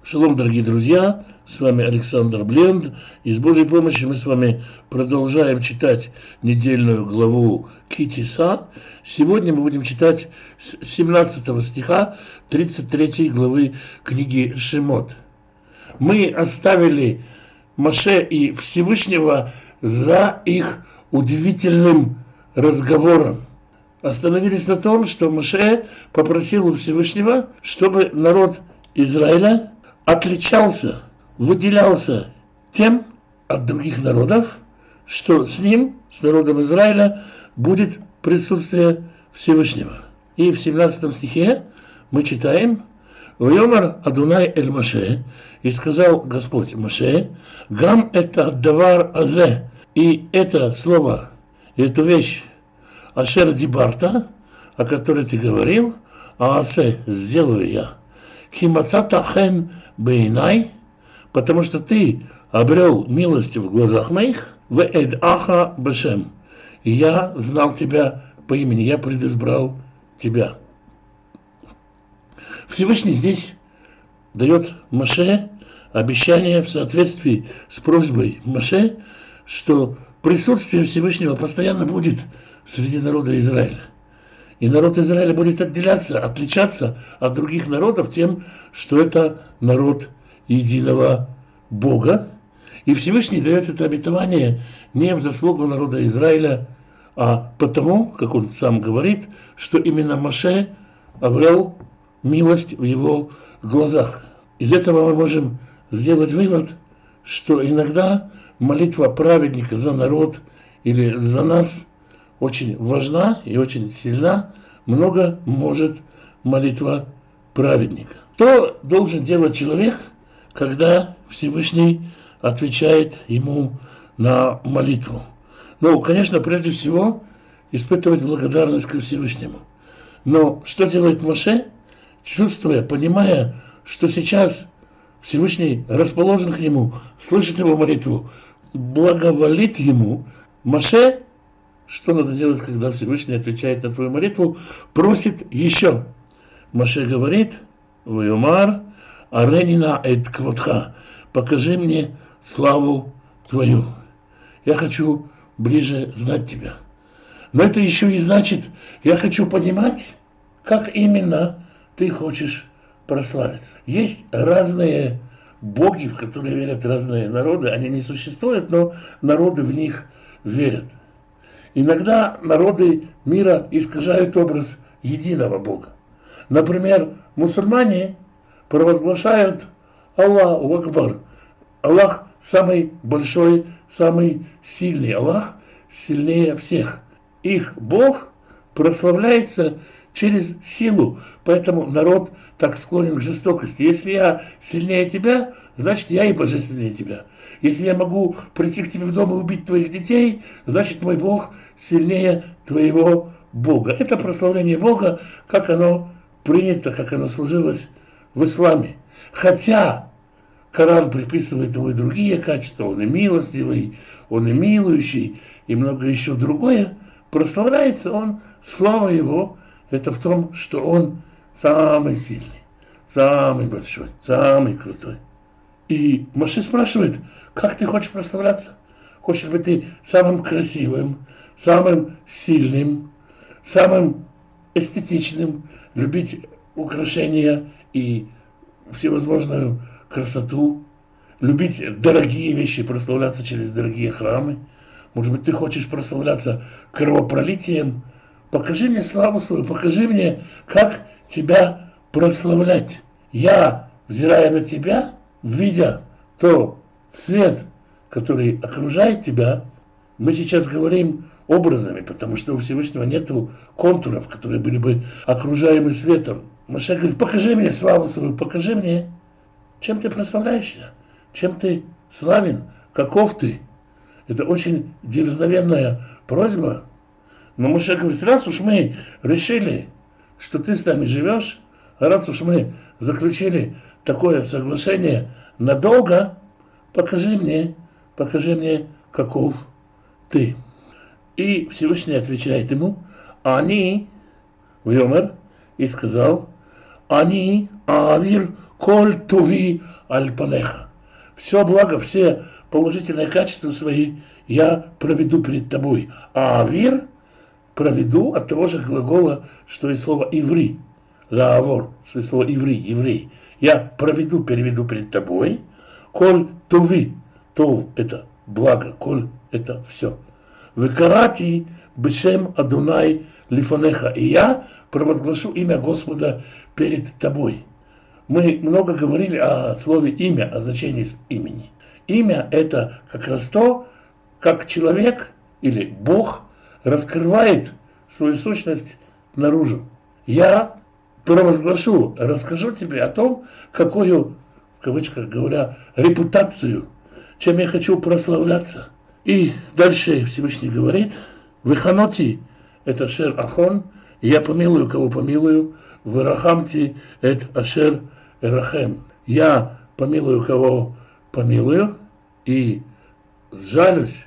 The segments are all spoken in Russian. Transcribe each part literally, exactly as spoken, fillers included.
Шалом, дорогие друзья, с вами Александр Бленд, и с Божьей помощью мы с вами продолжаем читать недельную главу Ки Тиса. Сегодня мы будем читать с семнадцатого стиха тридцать третьей главы книги Шемот. Мы оставили Моше и Всевышнего за их удивительным разговором. Остановились на том, что Моше попросил у Всевышнего, чтобы народ Израиля отличался, выделялся тем от других народов, что с ним, с народом Израиля, будет присутствие Всевышнего. И в семнадцатом стихе мы читаем: «Вайомар Адунай эль Моше», и сказал Господь Моше: «Гам это давар азе», и это слово, эту вещь, ашер дибарта, о которой ты говорил, а асе сделаю я, химацата хен бейнай, потому что ты обрел милость в глазах моих, в эд аха бешем, и я знал тебя по имени, я предизбрал тебя. Всевышний здесь дает Моше обещание в соответствии с просьбой Моше, что присутствие Всевышнего постоянно будет среди народа Израиля. И народ Израиля будет отделяться, отличаться от других народов тем, что это народ единого Бога. И Всевышний дает это обетование не в заслугу народа Израиля, а потому, как он сам говорит, что именно Моше обрел милость в его глазах. Из этого мы можем сделать вывод, что иногда молитва праведника за народ или за нас очень важна и очень сильна, много может молитва праведника. Что должен делать человек, когда Всевышний отвечает ему на молитву? Ну, конечно, прежде всего, испытывать благодарность ко Всевышнему. Но что делает Моше, чувствуя, понимая, что сейчас Всевышний расположен к нему, слышит его молитву, благоволит ему, Моше, что надо делать, когда Всевышний отвечает на твою молитву? Просит еще. Моше говорит: «Вайомар аренина эт квотха», покажи мне славу твою. Я хочу ближе знать тебя. Но это еще и значит, я хочу понимать, как именно ты хочешь прославиться. Есть разные боги, в которые верят разные народы. Они не существуют, но народы в них верят. Иногда народы мира искажают образ единого Бога. Например, мусульмане провозглашают Аллаху Акбар. Аллах самый большой, самый сильный. Аллах сильнее всех. Их Бог прославляется через силу. Поэтому народ так склонен к жестокости. Если я сильнее тебя, значит я и божественнее тебя. Если я могу прийти к тебе в дом и убить твоих детей, значит мой Бог сильнее твоего Бога. Это прославление Бога, как оно принято, как оно сложилось в исламе. Хотя Коран приписывает ему и другие качества, он и милостивый, он и милующий, и многое еще другое, прославляется он, слава его, это в том, что он самый сильный, самый большой, самый крутой. И Моше спрашивает: как ты хочешь прославляться? Хочешь быть ты самым красивым, самым сильным, самым эстетичным, любить украшения и всевозможную красоту, любить дорогие вещи, прославляться через дорогие храмы? Может быть, ты хочешь прославляться кровопролитием? Покажи мне славу свою, покажи мне, как тебя прославлять. Я, взирая на тебя, видя то цвет, который окружает тебя, мы сейчас говорим образами, потому что у Всевышнего нету контуров, которые были бы окружаемы светом. Моше говорит: покажи мне славу свою, покажи мне, чем ты прославляешься, чем ты славен, каков ты. Это очень дерзновенная просьба. Но Моше говорит: раз уж мы решили, что ты с нами живешь, раз уж мы заключили такое соглашение надолго, покажи мне, покажи мне, каков ты. И Всевышний отвечает ему: они, Вайомер, и сказал: они аавир коль туви аль-панеха. Все благо, все положительные качества свои я проведу перед тобой. А авир проведу от того же глагола, что и слово иври. Лаавор, что и слово иври, еврей. Я проведу, переведу перед тобой. Коль туви. Тов это благо, коль это все. Векарати бешем Адунай лифанеха. И я провозглашу имя Господа перед тобой. Мы много говорили о слове имя, о значении имени. Имя это как раз то, как человек или Бог раскрывает свою сущность наружу. Я провозглашу, расскажу тебе о том, какую, в кавычках говоря, репутацию, чем я хочу прославляться. И дальше Всевышний говорит, «Веханоти» – это «шер ахон», «я помилую, кого помилую», «Верахамти» – это «ашер эрахем». «Я помилую, кого помилую, и сжалюсь,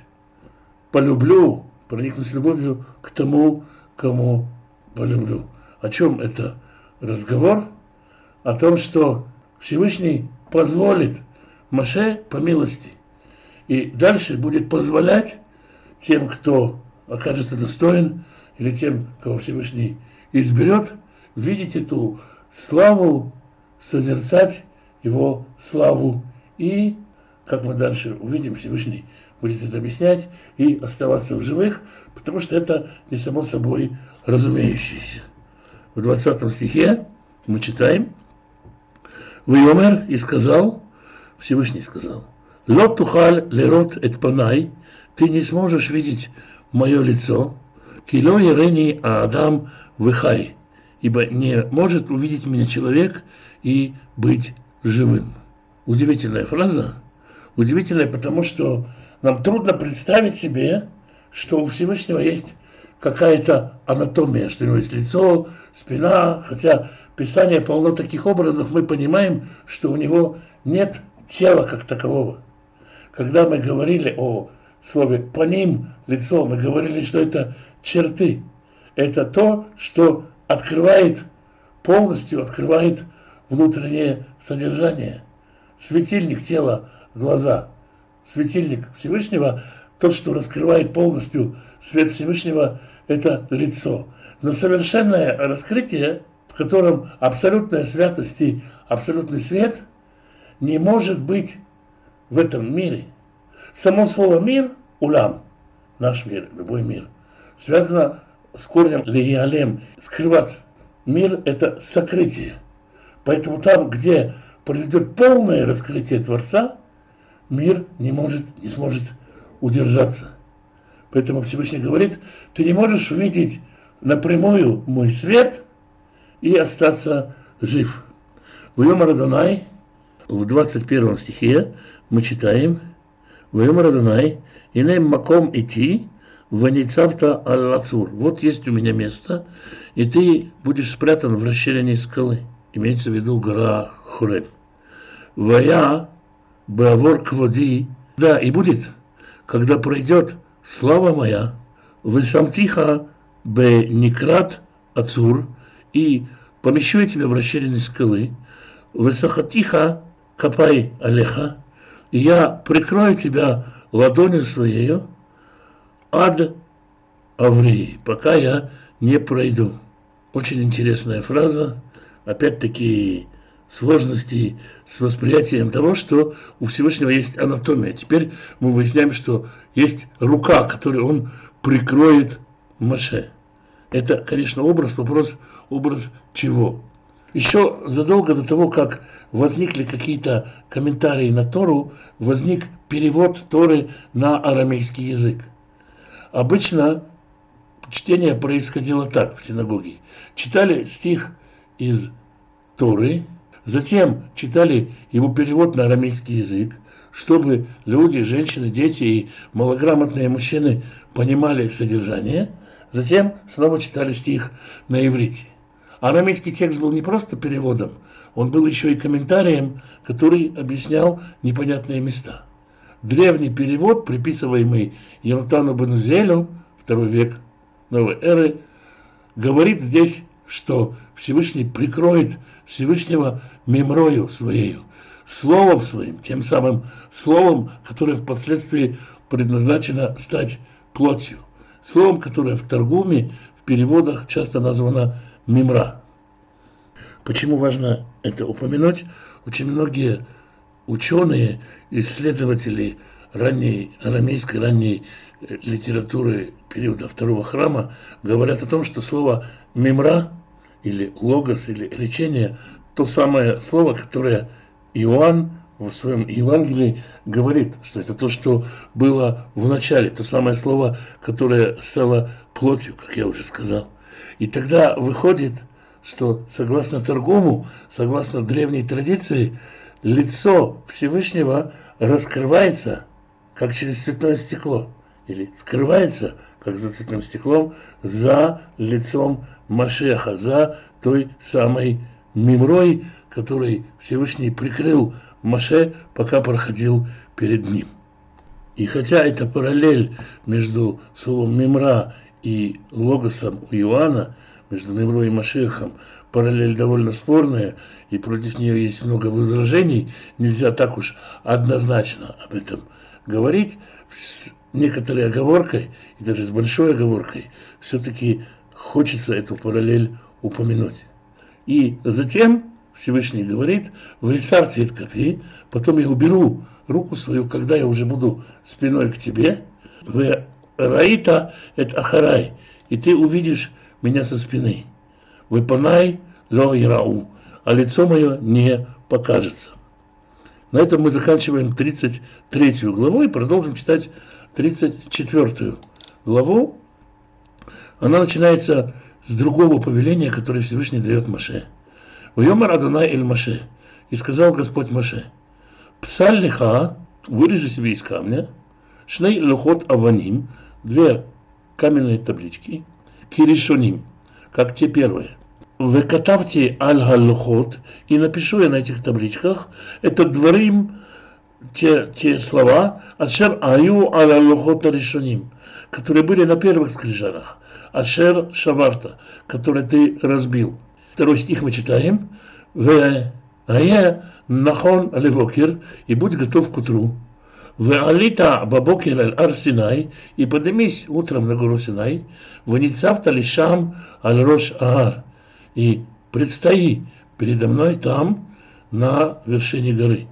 полюблю, проникнусь любовью к тому, кому полюблю». О чем это разговор? О том, что Всевышний позволит Моше по милости. И дальше будет позволять тем, кто окажется достоин, или тем, кого Всевышний изберет, видеть эту славу, созерцать его славу. И, как мы дальше увидим, Всевышний будет это объяснять и оставаться в живых, потому что это не само собой разумеющееся. В двадцатом стихе мы читаем: «Вайомер» и сказал, Всевышний сказал, «Лот тухаль лерот эт панай», ты не сможешь видеть мое лицо, «Кило ерени аадам вихай», ибо не может увидеть меня человек и быть живым. Удивительная фраза, удивительная, потому что нам трудно представить себе, что у Всевышнего есть какая-то анатомия, что у него есть лицо, спина, хотя Писание полно таких образов, мы понимаем, что у него нет тела как такового. Когда мы говорили о слове «паним», лицо, мы говорили, что это черты. Это то, что открывает, полностью открывает внутреннее содержание. Светильник тела, глаза. Светильник Всевышнего, тот, что раскрывает полностью свет Всевышнего, это лицо. Но совершенное раскрытие, в котором абсолютная святость и абсолютный свет, не может быть в этом мире. Само слово «мир», «улам», наш мир, любой мир, связано с корнем «лиялем», скрываться. Мир – это сокрытие. Поэтому там, где произойдет полное раскрытие Творца, мир не может, не сможет удержаться. Поэтому Всевышний говорит, ты не можешь увидеть напрямую мой свет и остаться жив. Вайомер Адонай, в двадцать первом стихе мы читаем, Вайомер Адонай, иней маком идти, ваницавта аль-лацур. Вот есть у меня место, и ты будешь спрятан в расщелине скалы. Имеется в виду гора Хорев. Вая беавор кводи, да, и будет, когда пройдет слава моя, высамтиха бе никрат ацур, и помещу я тебя в расщелине скалы, высахатиха капай алеха, и я прикрою тебя ладонью своею, ад аврии, пока я не пройду. Очень интересная фраза, опять-таки сложности с восприятием того, что у Всевышнего есть анатомия. Теперь мы выясняем, что есть рука, которой он прикроет Моше. Это, конечно, образ, вопрос, образ чего? Еще задолго до того, как возникли какие-то комментарии на Тору, возник перевод Торы на арамейский язык. Обычно чтение происходило так в синагоге. Читали стих из Торы, затем читали его перевод на арамейский язык, чтобы люди, женщины, дети и малограмотные мужчины понимали содержание. Затем снова читали стих на иврите. Арамейский текст был не просто переводом, он был еще и комментарием, который объяснял непонятные места. Древний перевод, приписываемый Йонатану бен Узиэлю, второй век новой эры, говорит здесь, что Всевышний прикроет Всевышнего мемрою своею, словом своим, тем самым словом, которое впоследствии предназначено стать плотью. Словом, которое в Таргуме, в переводах часто названо мемра. Почему важно это упомянуть? Очень многие ученые, исследователи ранней арамейской, ранней литературы периода Второго храма говорят о том, что слово мемра или логос или речение то самое слово, которое Иоанн в своем Евангелии говорит, что это то, что было в начале, то самое слово, которое стало плотью, как я уже сказал. И тогда выходит, что согласно Таргуму, согласно древней традиции, лицо Всевышнего раскрывается, как через цветное стекло, или скрывается, как за цветным стеклом, за лицом Машеха, за той самой мемрой, которой Всевышний прикрыл Моше, пока проходил перед ним. И хотя это параллель между словом мемра и логосом у Иоанна, между мемрой и Машехом, параллель довольно спорная, и против нее есть много возражений, нельзя так уж однозначно об этом говорить, с некоторой оговоркой, и даже с большой оговоркой, все-таки хочется эту параллель упомянуть. И затем Всевышний говорит: «Врисарти эт капи», потом я уберу руку свою, когда я уже буду спиной к тебе, «В раита эт ахарай», и ты увидишь меня со спины, «В панай ло ирау», а лицо мое не покажется. На этом мы заканчиваем тридцать третью главу и продолжим читать тридцать четвёртую главу. Она начинается с другого повеления, которое Всевышний дает Моше. «Вайомар Адонай эль Моше», и сказал Господь Моше: «Псаль лиха», вырежи себе из камня, «шней лухот аваним», две каменные таблички, «киришоним», как те первые. «Векатавти аль-галлухот», и напишу я на этих табличках, это дворим, те, те слова, «ашер аю аль-галлухот аришоним», которые были на первых скрижалях, «ашер шаварта», которые ты разбил. Второй стих мы читаем: «Ве ае нахон левокер», и будь готов к утру. «Ве алита бабокер аль ар Синай», и поднимись утром на гору Синай. «Ве ницавта лишам аль рош аар», и предстои передо мной там, на вершине горы.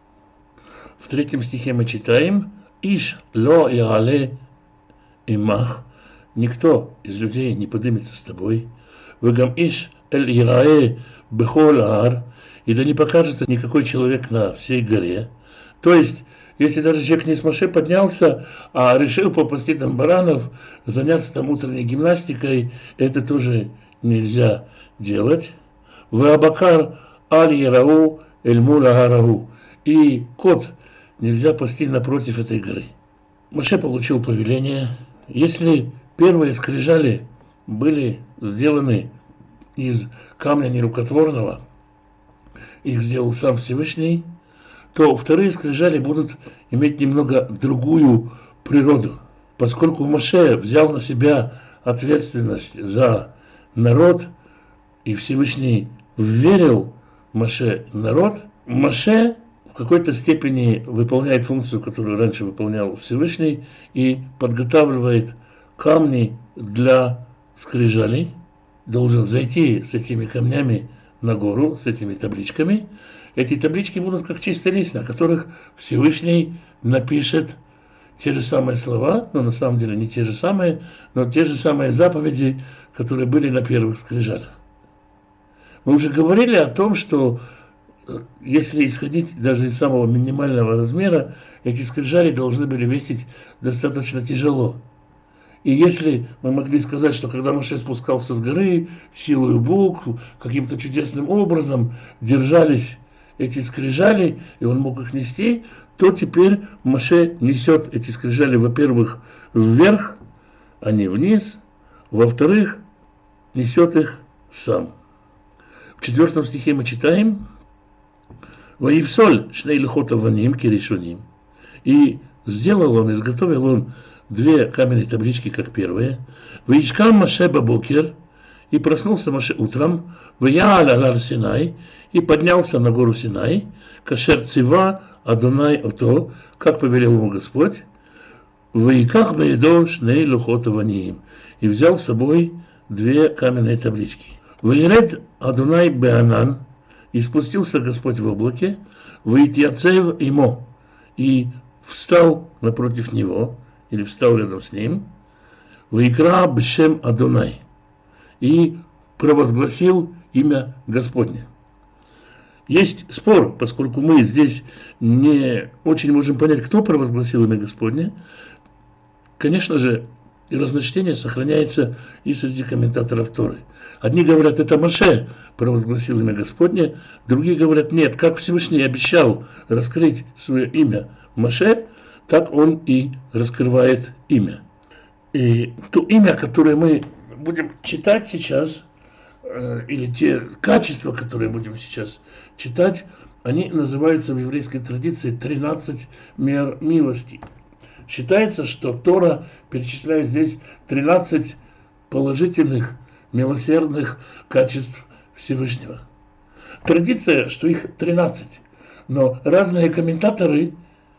В третьем стихе мы читаем: «Иш ло яале имах», никто из людей не поднимется с тобой. «Вегам иш эль ирае бехол аар», и да не покажется никакой человек на всей горе. То есть, если даже человек не с Моше поднялся, а решил попасти там баранов, заняться там утренней гимнастикой, это тоже нельзя делать. «Ве абакар аль ярау эль мул аарау», и кот нельзя пасти напротив этой горы. Моше получил повеление. Если первые скрижали были сделаны из камня нерукотворного, их сделал сам Всевышний, то вторые скрижали будут иметь немного другую природу. Поскольку Моше взял на себя ответственность за народ, и Всевышний вверил Моше народ, Моше в какой-то степени выполняет функцию, которую раньше выполнял Всевышний, и подготавливает камни для скрижалей. Должен зайти с этими камнями на гору, с этими табличками. Эти таблички будут как чистый лист, на которых Всевышний напишет те же самые слова, но на самом деле не те же самые, но те же самые заповеди, которые были на первых скрижалях. Мы уже говорили о том, что если исходить даже из самого минимального размера, эти скрижали должны были весить достаточно тяжело. И если мы могли сказать, что когда Моше спускался с горы, силой букв, каким-то чудесным образом держались эти скрижали, и он мог их нести, то теперь Моше несет эти скрижали, во-первых, вверх, а не вниз, во-вторых, несет их сам. В четвертом стихе мы читаем: «Ваивсоль шней лухот аваним киришоним», и сделал он, изготовил он две каменные таблички, как первые. «Ваишкам Моше бабокер», И проснулся Моше утром, ваял аль Синай, и поднялся на гору Синай, кашер цива Адонай ото, как повелел ему Господь, ваиках бейдо шней лухот аваниим, и взял с собой две каменные таблички. Ваиред Адонай беанан, и спустился Господь в облаке, ваитьяцев имо, и встал напротив него, или встал рядом с ним, ваикра бшем Адонай, и провозгласил имя Господне. Есть спор, поскольку мы здесь не очень можем понять, кто провозгласил имя Господне. Конечно же, и разночтение сохраняется и среди комментаторов Торы. Одни говорят, это Моше провозгласил имя Господне, другие говорят, нет, как Всевышний обещал раскрыть свое имя Моше, так он и раскрывает имя. И то имя, которое мы будем читать сейчас, или те качества, которые будем сейчас читать, они называются в еврейской традиции тринадцать мер милости. Считается, что Тора перечисляет здесь тринадцать положительных, милосердных качеств Всевышнего. Традиция, что их тринадцать, но разные комментаторы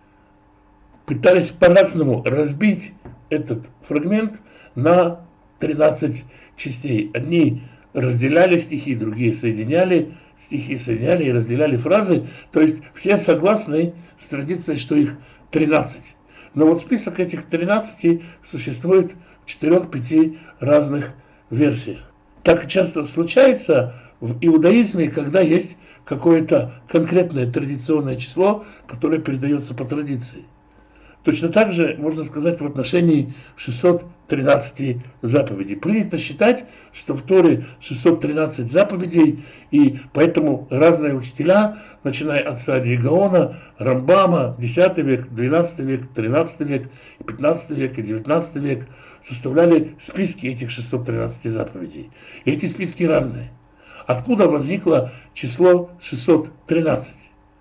пытались по-разному разбить этот фрагмент на тринадцать частей. Одни разделяли стихи, другие соединяли стихи, соединяли и разделяли фразы. То есть все согласны с традицией, что их тринадцать. Но вот список этих тринадцати существует в четырех-пяти разных версиях. Так часто случается в иудаизме, когда есть какое-то конкретное традиционное число, которое передается по традиции. Точно так же можно сказать в отношении шестисот тринадцати заповедей. Принято считать, что в Торе шестьсот тринадцать заповедей, и поэтому разные учителя, начиная от Саади Гаона, Рамбама, десятый век, двенадцатый век, тринадцатый век, пятнадцатый век и девятнадцатый век, составляли списки этих шестисот тринадцати заповедей. И эти списки разные. Откуда возникло число шестьсот тринадцать?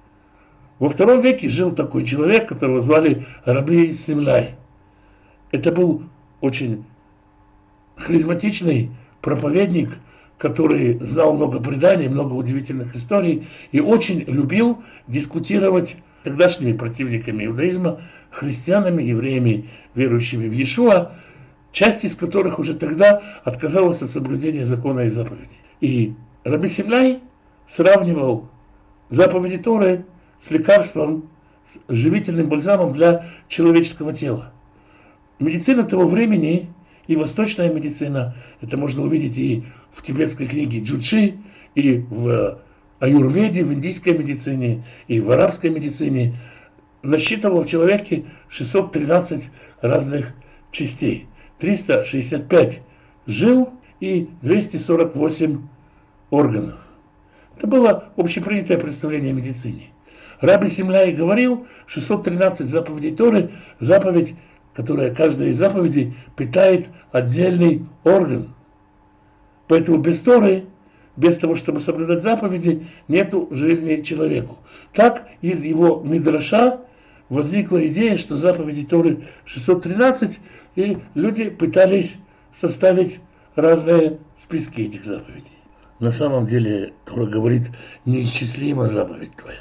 Во втором веке жил такой человек, которого звали Раби Симлай. Это был очень харизматичный проповедник, который знал много преданий, много удивительных историй и очень любил дискутировать с тогдашними противниками иудаизма, христианами, евреями, верующими в Иешуа, часть из которых уже тогда отказалась от соблюдения закона и заповедей. И Раби Симлай сравнивал заповеди Торы с лекарством, с живительным бальзамом для человеческого тела. Медицина того времени и восточная медицина, это можно увидеть и в тибетской книге Джучи, и в аюрведе, в индийской медицине, и в арабской медицине, насчитывал в человеке шестьсот тринадцать разных частей, триста шестьдесят пять жил и двести сорок восемь органов. Это было общепринятое представление о медицине. Раби Симлай говорил, шестьсот тринадцать заповедей Торы, заповедь, которая каждая из заповедей питает отдельный орган. Поэтому без Торы, без того, чтобы соблюдать заповеди, нету жизни человеку. Так из его мидраша возникла идея, что заповедей Торы шестьсот тринадцать, и люди пытались составить разные списки этих заповедей. На самом деле Тора говорит, неисчислима заповедь твоя.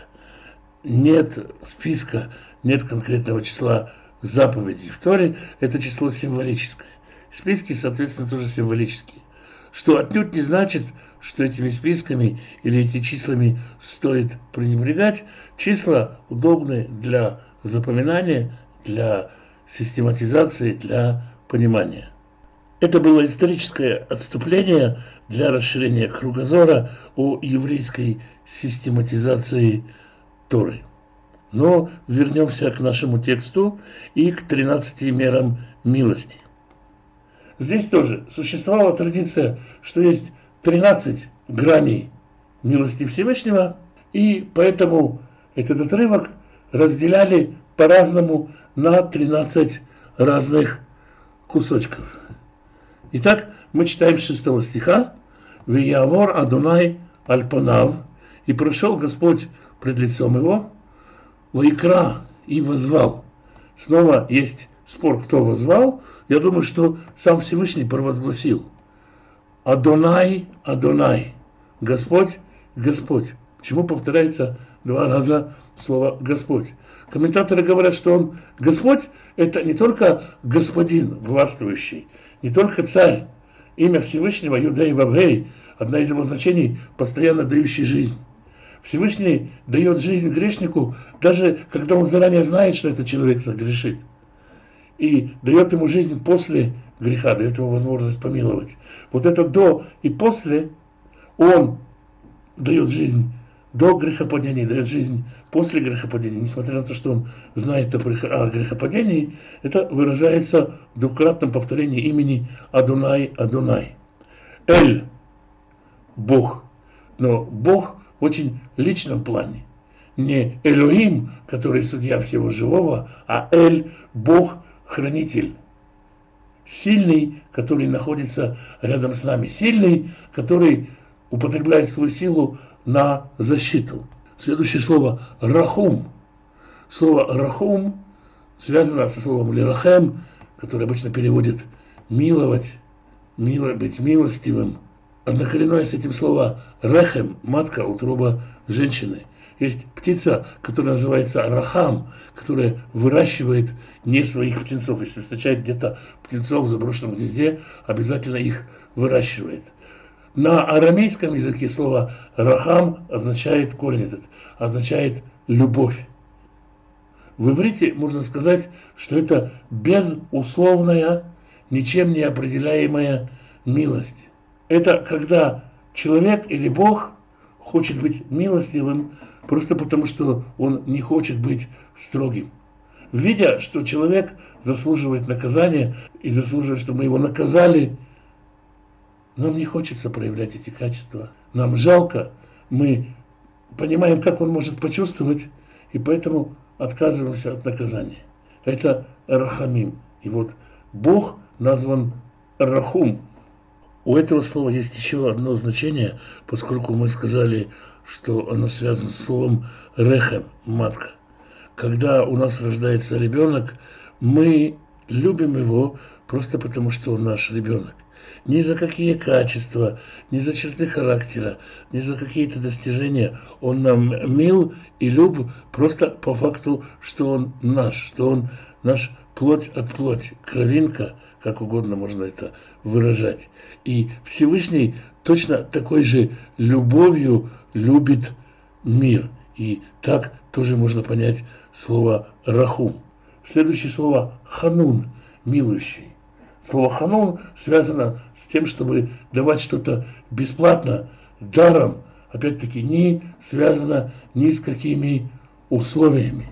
Нет списка, нет конкретного числа заповедей в Торе, это число символическое. Списки, соответственно, тоже символические. Что отнюдь не значит, что этими списками или этими числами стоит пренебрегать. Числа удобны для запоминания, для систематизации, для понимания. Это было историческое отступление для расширения кругозора о еврейской систематизации Торы. Но вернемся к нашему тексту и к тринадцати мерам милости. Здесь тоже существовала традиция, что есть тринадцать граней милости Всевышнего, и поэтому этот отрывок разделяли по-разному на тринадцать разных кусочков. Итак, мы читаем с шестого стиха: «Виявор Адонай аль-панав», и прошел Господь пред лицом его, «Ваикра», и возвал. Снова есть спор, кто возвал. Я думаю, что сам Всевышний провозгласил. Адонай, Адонай. Господь, Господь. Почему повторяется два раза слово Господь? Комментаторы говорят, что он Господь – это не только господин властвующий, не только царь. Имя Всевышнего Юдей Вавгей, одна из его значений – постоянно дающий жизнь. Всевышний дает жизнь грешнику, даже когда он заранее знает, что этот человек согрешит. И дает ему жизнь после греха, дает ему возможность помиловать. Вот это до и после он дает жизнь до грехопадения, дает жизнь после грехопадения. Несмотря на то, что он знает о грехопадении, это выражается в двукратном повторении имени Адонай, Адонай. Эль – Бог, но Бог в очень личном плане. Не Элохим, который судья всего живого, а Эль – Бог – хранитель. Сильный, который находится рядом с нами. Сильный, который употребляет свою силу на защиту. Следующее слово «рахум». Слово «рахум» связано со словом «лирахем», которое обычно переводит «миловать», мило, «быть милостивым». Однокоренное с этим слово «рехем» – матка, утроба женщины. Есть птица, которая называется рахам, которая выращивает не своих птенцов. Если встречает где-то птенцов в заброшенном гнезде, обязательно их выращивает. На арамейском языке слово рахам означает, корень этот, означает любовь. В иврите можно сказать, что это безусловная, ничем не определяемая милость. Это когда человек или Бог хочет быть милостивым, просто потому что он не хочет быть строгим. Видя, что человек заслуживает наказания и заслуживает, чтобы мы его наказали, нам не хочется проявлять эти качества. Нам жалко, мы понимаем, как он может почувствовать, и поэтому отказываемся от наказания. Это рахамим. И вот Бог назван рахум. У этого слова есть еще одно значение, поскольку мы сказали, что оно связано с словом рехем, матка. Когда у нас рождается ребенок, мы любим его просто потому, что он наш ребенок. Ни за какие качества, ни за черты характера, ни за какие-то достижения он нам мил и люб просто по факту, что он наш, что он наш плоть от плоти, кровинка, как угодно можно это выражать. И Всевышний точно такой же любовью любит мир. И так тоже можно понять слово рахум. Следующее слово ханун, милующий. Слово ханун связано с тем, чтобы давать что-то бесплатно, даром, опять-таки не связано ни с какими условиями.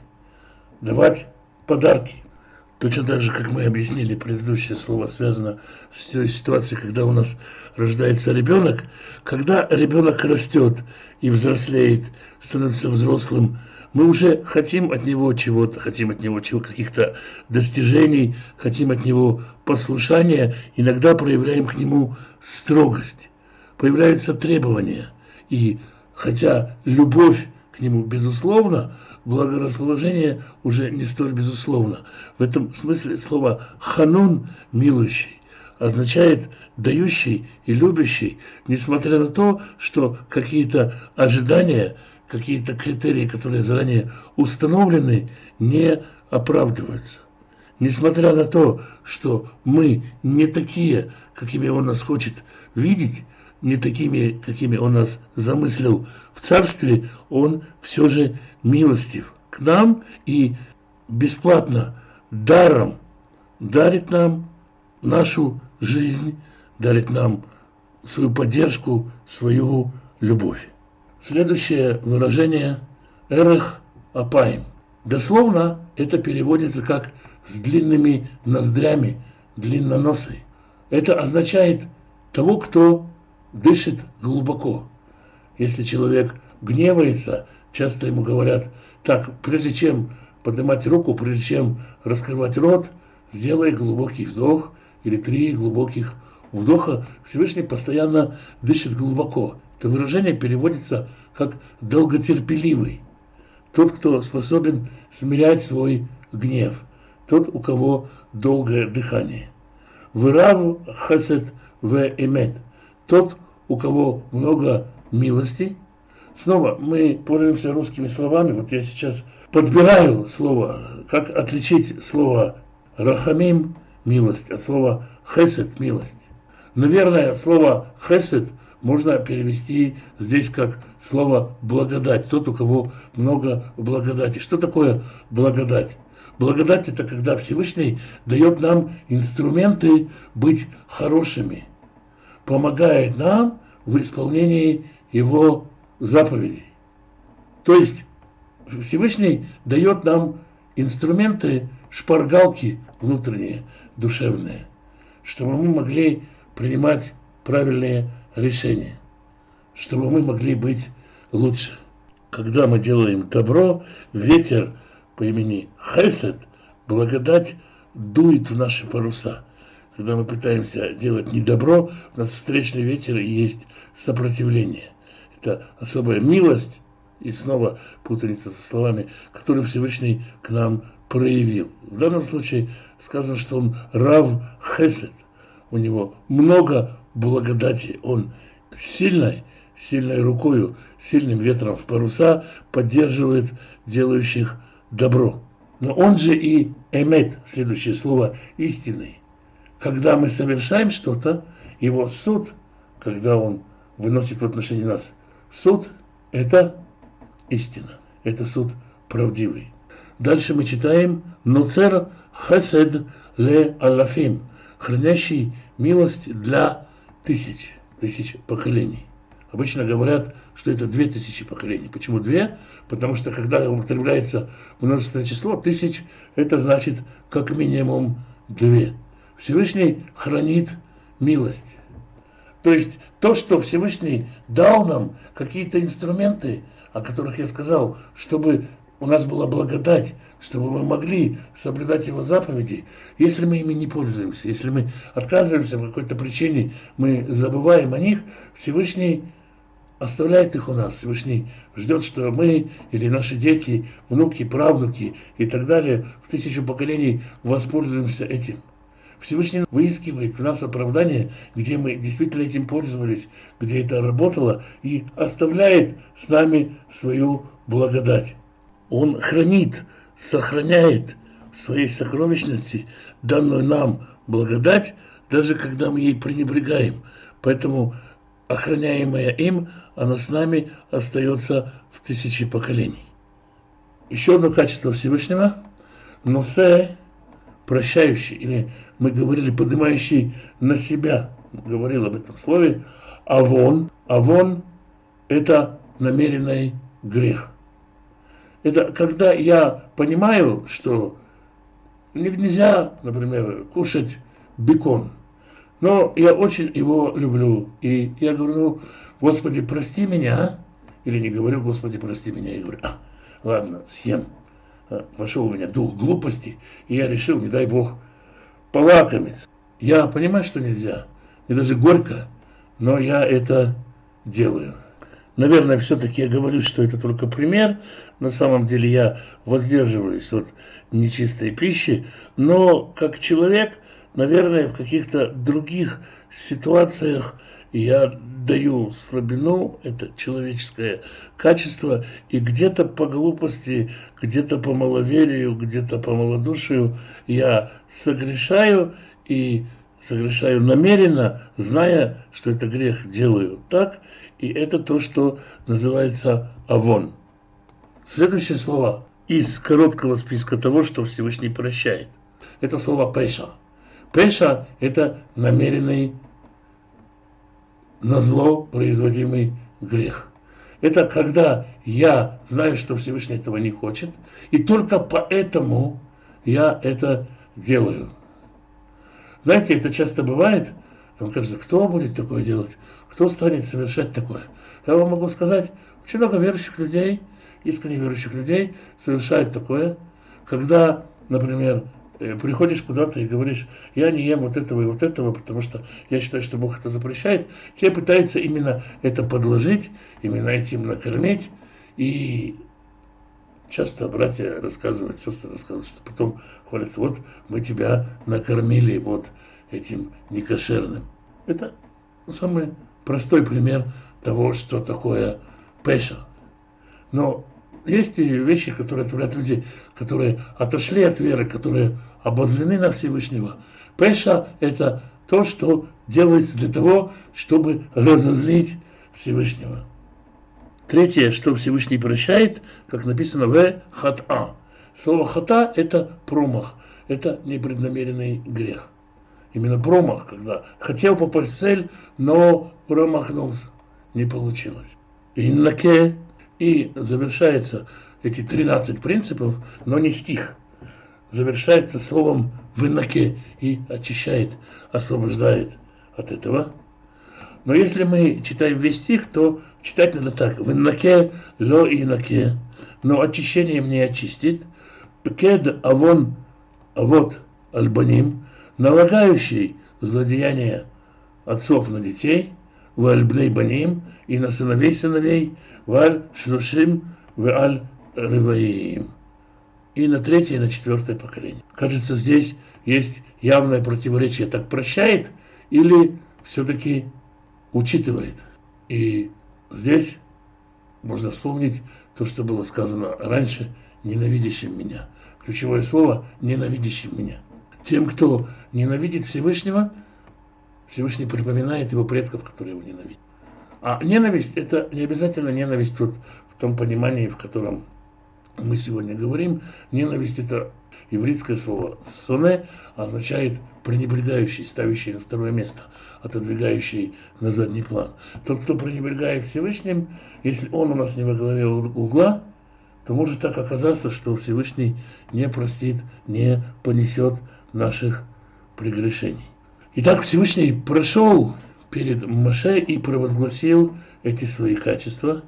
Давать подарки. Точно так же, как мы объяснили, предыдущее слово связано с той ситуацией, когда у нас рождается ребенок. Когда ребенок растет и взрослеет, становится взрослым, мы уже хотим от него чего-то, хотим от него чего, каких-то достижений, хотим от него послушания, иногда проявляем к нему строгость. Появляются требования. И хотя любовь к нему безусловно, благорасположение уже не столь безусловно. В этом смысле слово «ханун» – «милующий» означает «дающий» и «любящий», несмотря на то, что какие-то ожидания, какие-то критерии, которые заранее установлены, не оправдываются. Несмотря на то, что мы не такие, какими он нас хочет видеть, не такими, какими он нас замыслил в царстве, он все же милостив к нам и бесплатно, даром дарит нам нашу жизнь, дарит нам свою поддержку, свою любовь. Следующее выражение «эрех апаим». Дословно это переводится как «с длинными ноздрями», «длинноносый». Это означает того, кто дышит глубоко. Если человек гневается, часто ему говорят: так, прежде чем поднимать руку, прежде чем раскрывать рот, сделай глубокий вдох или три глубоких вдоха. Всевышний постоянно дышит глубоко. Это выражение переводится как долготерпеливый. Тот, кто способен смирять свой гнев. Тот, у кого долгое дыхание. Вырав хасед в эмет. тот, у кого много милости. Снова мы пользуемся русскими словами. Вот я сейчас подбираю слово, как отличить слово рахамим – милость, от слова хесед – милость. Наверное, слово хесед можно перевести здесь как слово благодать. Тот, у кого много благодати. Что такое благодать? Благодать – это когда Всевышний дает нам инструменты быть хорошими, помогает нам в исполнении Его заповедей. То есть Всевышний дает нам инструменты, шпаргалки внутренние, душевные, чтобы мы могли принимать правильные решения, чтобы мы могли быть лучше. Когда мы делаем добро, ветер по имени Хесед, благодать, дует в наши паруса. Когда мы пытаемся делать недобро, у нас встречный ветер и есть сопротивление. Это особая милость, и снова путаница со словами, которую Всевышний к нам проявил. В данном случае сказано, что он Рав Хесед. У него много благодати. Он сильной, сильной рукою, сильным ветром в паруса поддерживает делающих добро. Но он же и эмет, следующее слово, истинный. Когда мы совершаем что-то, его суд, когда он выносит в отношении нас суд, это истина, это суд правдивый. Дальше мы читаем «Нуцер хесед ле алафим», хранящий милость для тысяч, тысяч поколений. Обычно говорят, что это две тысячи поколений. Почему две? Потому что когда употребляется множественное число, тысяч, это значит как минимум две. Всевышний хранит милость. То есть то, что Всевышний дал нам, какие-то инструменты, о которых я сказал, чтобы у нас была благодать, чтобы мы могли соблюдать Его заповеди, если мы ими не пользуемся, если мы отказываемся по какой-то причине, мы забываем о них, Всевышний оставляет их у нас. Всевышний ждет, что мы или наши дети, внуки, правнуки и так далее в тысячу поколений воспользуемся этим. Всевышний выискивает в нас оправдание, где мы действительно этим пользовались, где это работало, и оставляет с нами свою благодать. Он хранит, сохраняет в своей сокровищности данную нам благодать, даже когда мы ей пренебрегаем. Поэтому охраняемая им, она с нами остается в тысячи поколений. Еще одно качество Всевышнего – носе, прощающий, или мы говорили, поднимающий на себя, говорил об этом слове, авон. Авон – это намеренный грех. Это когда я понимаю, что нельзя, например, кушать бекон, но я очень его люблю, и я говорю, ну, Господи, прости меня, или не говорю, Господи, прости меня, я говорю, а, ладно, съем. Вошел у меня дух глупости, и я решил, не дай Бог, полакомиться. Я понимаю, что нельзя, мне даже горько, но я это делаю. Наверное, все-таки я говорю, что это только пример. На самом деле я воздерживаюсь от нечистой пищи, но как человек, наверное, в каких-то других ситуациях я даю слабину, это человеческое качество, и где-то по глупости, где-то по маловерию, где-то по малодушию я согрешаю, и согрешаю намеренно, зная, что это грех, делаю так, и это то, что называется авон. Следующее слово из короткого списка того, что Всевышний прощает. Это слово пеша. Пеша – это намеренный назло производимый грех. Это когда я знаю, что Всевышний этого не хочет, и только поэтому я это делаю. Знаете, это часто бывает, вам кажется, кто будет такое делать, кто станет совершать такое. Я вам могу сказать, очень много верующих людей, искренне верующих людей совершают такое, когда, например, приходишь куда-то и говоришь, я не ем вот этого и вот этого, потому что я считаю, что Бог это запрещает, тебе пытаются именно это подложить, именно этим накормить, и часто братья рассказывают, сестры рассказывают, что потом хвалятся, вот мы тебя накормили вот этим некошерным. Это самый простой пример того, что такое пеша. Но есть и вещи, которые творят люди, которые отошли от веры, которые обозлены на Всевышнего. Пеша – это то, что делается для того, чтобы разозлить Всевышнего. Третье, что Всевышний прощает, как написано в хата. Слово хата – это промах, это непреднамеренный грех. Именно промах, когда хотел попасть в цель, но промахнулся, не получилось. Иннаке, и завершается эти тринадцать принципов, но не стих. Завершается словом в иннаке и очищает, освобождает от этого. Но если мы читаем весь стих, то читать надо так. В иннаке ло иннаке, но очищением не очистит. Пекед авон авот альбаним, налагающий злодеяния отцов на детей, в альбней баним, и на сыновей сыновей, в аль шлушим, в аль реваим, и на третье, и на четвертое поколение. Кажется, здесь есть явное противоречие. Так прощает или все-таки учитывает? И здесь можно вспомнить то, что было сказано раньше: ненавидящим меня. Ключевое слово – ненавидящим меня. Тем, кто ненавидит Всевышнего, Всевышний припоминает его предков, которые его ненавидят. А ненависть – это не обязательно ненависть вот в том понимании, в котором мы сегодня говорим. Ненависть – это ивритское слово «соне», означает пренебрегающий, ставящий на второе место, отодвигающий на задний план. Тот, кто пренебрегает Всевышним, если он у нас не во главе угла, то может так оказаться, что Всевышний не простит, не понесет наших прегрешений. Итак, Всевышний прошел перед Моше и провозгласил эти свои качества.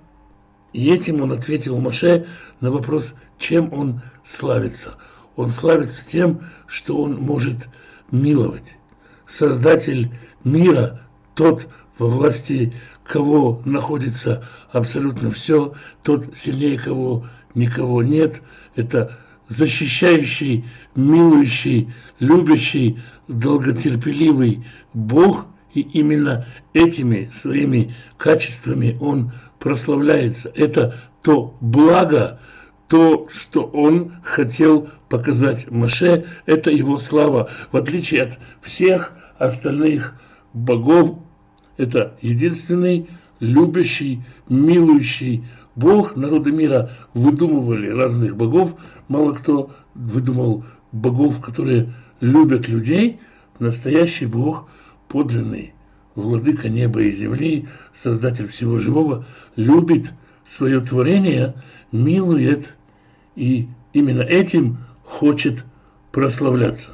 И этим он ответил Моше на вопрос, чем он славится. Он славится тем, что он может миловать. Создатель мира, тот, во власти кого находится абсолютно все, тот, сильнее кого никого нет, это защищающий, милующий, любящий, долготерпеливый Бог, и именно этими своими качествами он прославляется. Это то благо, то, что он хотел показать Моше, это его слава. В отличие от всех остальных богов, это единственный любящий, милующий Бог. Народы мира выдумывали разных богов. Мало кто выдумал богов, которые любят людей. Настоящий Бог, подлинный владыка неба и земли, создатель всего живого, любит свое творение, милует, и именно этим хочет прославляться.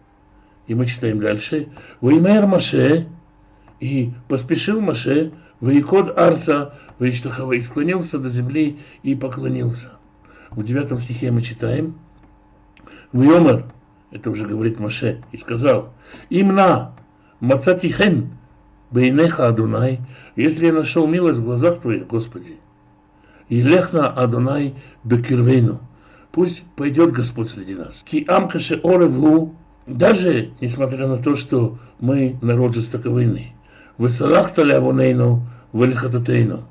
И мы читаем дальше. «Ваимер Моше», и поспешил Моше, «Ваикод арца, ваиштахава», и склонился до земли и поклонился. В девятом стихе мы читаем. «Ваимер», это уже говорит Моше, и сказал: «Имна мацатихен бейнеха Адонай», если я нашел милость в глазах твоих, Господи, и лехна Адонай бекирвейну, пусть пойдет Господь среди нас. Ки амкаше ореву, даже несмотря на то, что мы народ жестоковыйный, высалахта лявонейну валихататейну,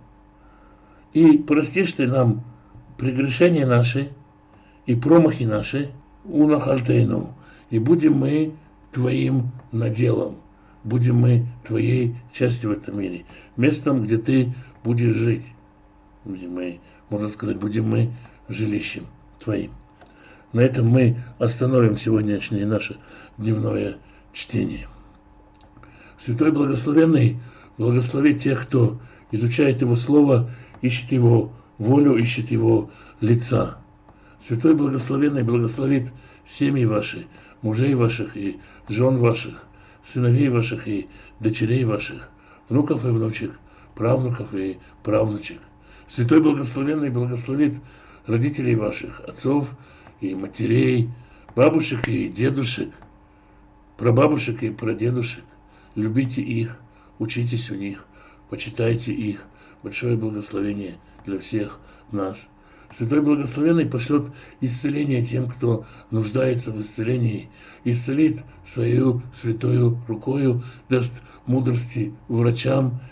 и простишь ты нам прегрешения наши и промахи наши, унахальтейну, и будем мы твоим наделом, будем мы твоей частью в этом мире, местом, где ты будешь жить. Будем мы, можно сказать, будем мы жилищем твоим. На этом мы остановим сегодняшнее наше дневное чтение. Святой Благословенный благословит тех, кто изучает Его Слово, ищет Его волю, ищет Его лица. Святой Благословенный благословит семьи ваши, мужей ваших и жен ваших, сыновей ваших и дочерей ваших, внуков и внучек, правнуков и правнучек. Святой Благословенный благословит родителей ваших, отцов и матерей, бабушек и дедушек, прабабушек и прадедушек. Любите их, учитесь у них, почитайте их. Большое благословение для всех нас. Святой Благословенный пошлет исцеление тем, кто нуждается в исцелении, исцелит свою святою рукою, даст мудрости врачам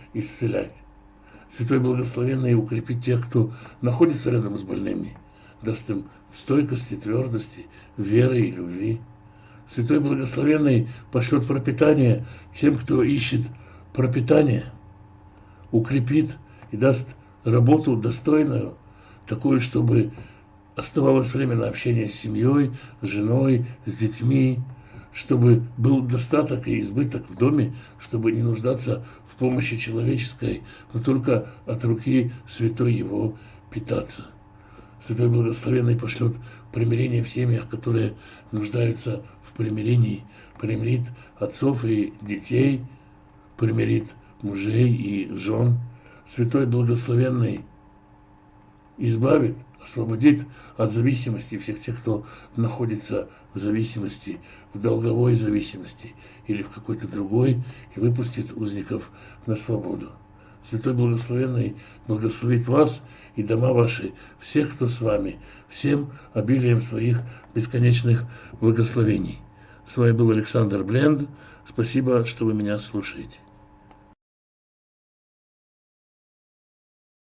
исцелять. Святой Благословенный укрепит тех, кто находится рядом с больными, даст им стойкости, твердости, веры и любви. Святой Благословенный пошлет пропитание тем, кто ищет пропитание, укрепит и даст работу достойную, такую, чтобы оставалось время на общение с семьей, с женой, с детьми, чтобы был достаток и избыток в доме, чтобы не нуждаться в помощи человеческой, но только от руки святой его питаться. Святой Благословенный пошлет примирение в семьях, которые нуждаются в примирении, примирит отцов и детей, примирит мужей и жен. Святой Благословенный избавит, освободит от зависимости всех тех, кто находится в зависимости, в долговой зависимости или в какой-то другой, и выпустит узников на свободу. Святой Благословенный благословит вас и дома ваши, всех, кто с вами, всем обилием своих бесконечных благословений. С вами был Александр Бленд. Спасибо, что вы меня слушаете.